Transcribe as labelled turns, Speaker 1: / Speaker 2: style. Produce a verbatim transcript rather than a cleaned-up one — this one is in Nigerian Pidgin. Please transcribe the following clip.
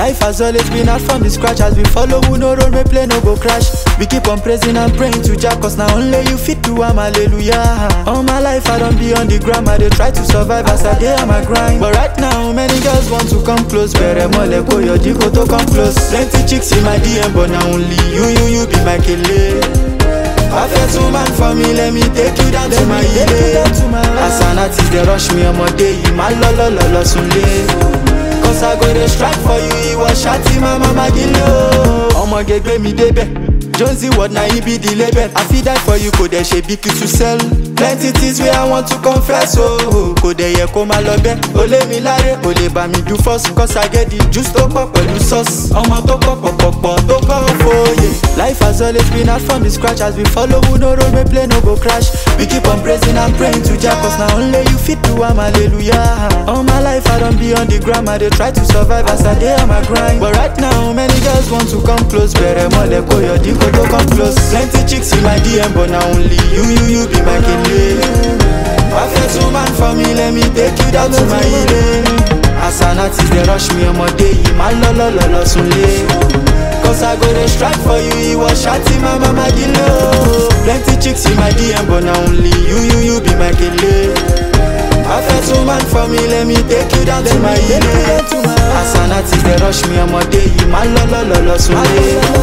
Speaker 1: Life has always been hard from the scratch. As we follow, we no road, we play, no go crash. We keep on praising and praying to Jah, cause now only you fit do am, hallelujah. All my life I don't be on the ground, I dey try to survive as I dey on my grind. But right now, many girls want to come close. Bere mole go your diko to come close. Plenty chicks in my D M, but now only you, you, you be my kele. Perfect woman for me, let me take you down to my ile. As an artist, they rush me on my day, my lo lo lo lo sunle. Cause I go to strike for you, he was shouting my mama gilo. Omo gegbe mi debe, Jonesy what na he be the label. I feel die for you, could they shape you to sell. Plenty things where I want to confess, oh. Could they hear come alobe, ole mi lare, ole ba mi do first. Cause I get the juice to pop with sauce. Omo to pop pop pop pop to pop for you. Life has always been hard from the scratch. As we follow, we no road, we play, no go crash. We keep on praising and praying to Jah, cause now only you fit do am, hallelujah. All my life I don't be on the ground, I dey try to survive as I dey on my grind. But right now, many girls want to come close. Bere mole go your diko to come close. Plenty chicks in my D M, but now only you, you, you be my kele. Perfect woman for me, let me take you down to my ile. As an artist, they rush me on my day, my lo lo lo lo sunle. Cause I go to strike for you, he was shouting my mama gilo. Plenty chicks in my D M, but now only you, you, you be my kele. Perfect woman for me, let me take you down to my ile. As an artist, they rush me on my day, my lo lo lo lo sunle.